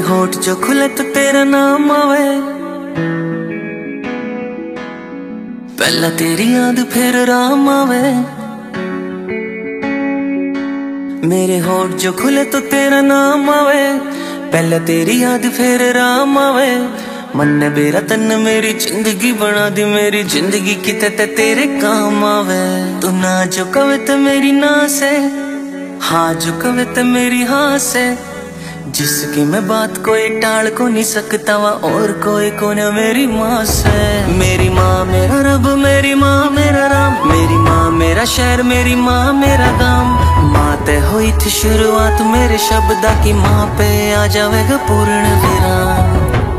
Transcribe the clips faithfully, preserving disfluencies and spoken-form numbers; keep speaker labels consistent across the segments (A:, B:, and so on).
A: होठ जो खुले तो तेरा नाम आवे, पहला तेरी याद फिर राम आवे। मेरे होठ जो खुले तो तेरा नाम आवे, पहला तेरी याद फिर राम आवे। मन ने बेरा तन मेरी जिंदगी बना दी, मेरी जिंदगी किते ते तेरे काम आवे। तू ना जो कवे तो मेरी ना से, हाँ जो कवे तो मेरी हाँ से। जिसकी मैं बात कोई टाल को नहीं सकता वा, और कोई को न मेरी माँ से। मेरी माँ मेरा रब, मेरी माँ मेरा राम, मेरी माँ मेरा शहर, मेरी माँ मेरा गाम। माँ ते हुई थी शुरुआत मेरे शब्दा की, माँ पे आ जावेगा पूर्ण विराम।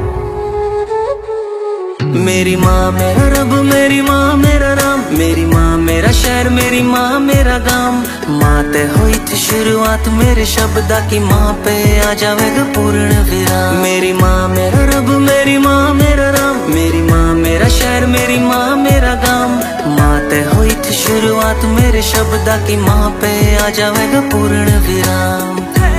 A: मेरी माँ मेरा रब, मेरी माँ मेरा राम, मेरी माँ मेरा शहर, मेरी माँ मेरा गाम। माँ ते हुई थी शुरुआत मेरे शब्दा की, माँ पे आ जावेगा पूर्ण विराम। मेरी माँ मेरा रब, मेरी माँ मेरा राम, मेरी माँ मेरा शहर, मेरी माँ मेरा गाम। माँ ते हुई थी शुरुआत मेरे शब्दा की, माँ पे आ जावेगा पूर्ण विराम।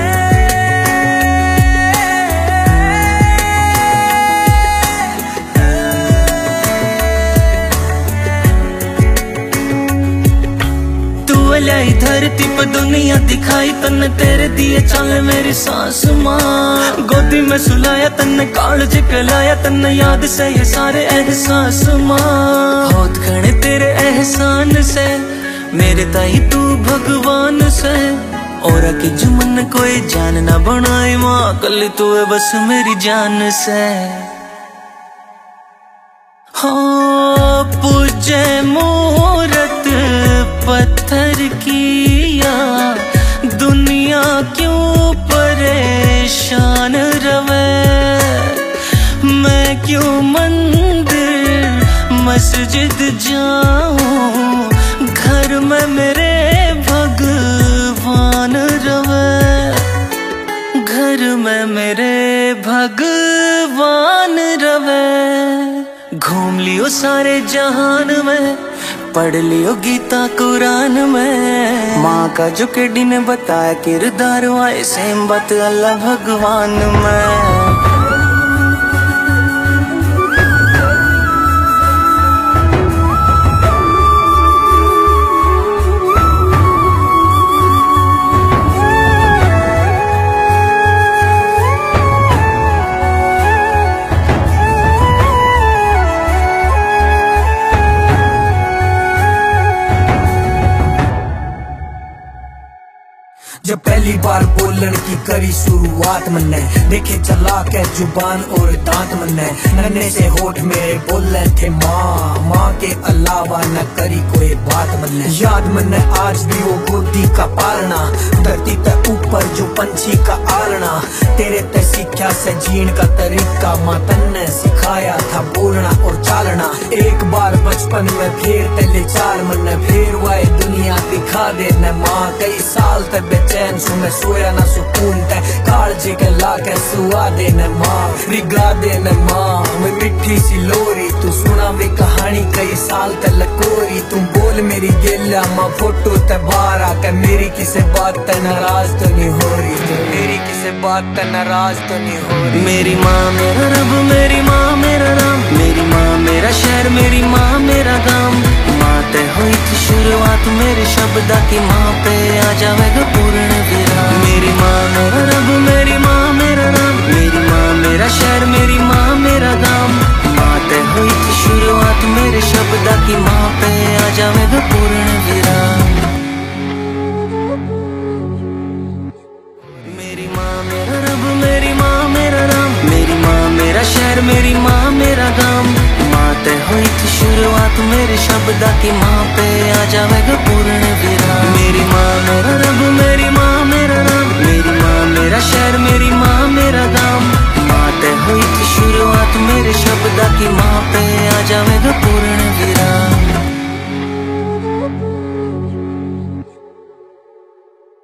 A: लाई धरती पर दुनिया दिखाई तन्ने, तेरे दिए चाले मेरी सास माँ। गोदी में सुलाया तन्ने, कालज कलाया तन्ने, याद से ये सारे एहसास माँ। बहुत घने तेरे एहसान से, मेरे ताई तू भगवान से। और की जुमन कोई जान ना बनाए माँ, कल तू है बस मेरी जान से। हाँ पूजे मूरत पत्थर किया, दुनिया क्यों परेशान रवे। मैं क्यों मंदिर मस्जिद जाऊं, घर में मेरे भगवान रवे। घर में मेरे भगवान रवे। घूम लियो सारे जहान में, पढ़ लियो गीता कुरान में। माँ का जो केडी ने बताया किरदार, आए सेम बात अल्लाह भगवान में।
B: जब पहली बार बोलन की करी शुरुआत मन्ने, देखे चला के जुबान और दांत मन्ने। नन्हे से होठ मेरे बोले थे माँ, माँ के अलावा न करी कोई बात मन्ने। याद मन्ने आज भी वो गोदी का पालना, धरती ते ऊपर जो पंछी का आलना। तेरे ते सीखा से जीण का तरीका, माँ तन्ने सिखाया था बोलना और चालना। एक बार बचपन में फिर तेले चाल मन्ने, फिर वाए दुनिया दिखा दे न माँ। कई साल तक बेचैन सु मैं सोया ना सुकून ते, कालजे के लाके सुआ दे न माँ, रिगा दे न माँ। मैं मिठी सी लोरी तू सुना वे कहानी, कई साल तक लकोरी। तुम बोल मेरी गेला माँ, फोटो ते बाहर आके मेरी किसे बात ते नाराज तो नहीं हो रही, तो मेरी किसे बात ते नाराज तो नहीं हो रही।
A: मेरी माँ मेरा रब, मेरी माँ मेरा राम, मेरी माँ मेरा शहर, मेरी माँ मेरा गाम। माँ ते हुई थी शुरुआत मेरे शब्दा की, माँ पे आ जावेगा पूर्ण विराम। मेरी माँ मेरा रब, मेरी माँ मेरा राम, मेरी माँ मेरा शहर, मेरी माँ मेरा गाम। माँ ते हुई थी शुरुआत मेरे शब्दा की, माँ पे आ जावेगा पूर्ण विराम। मेरी माँ मेरा रब, मेरी माँ मेरा राम, मेरी माँ मेरा शहर, मेरी माँ मेरा गाम। माँ ते हुई थी शुरुआत मेरे शब्दा की, माँ पे आ जावेगा पूर्ण विराम। मेरी माँ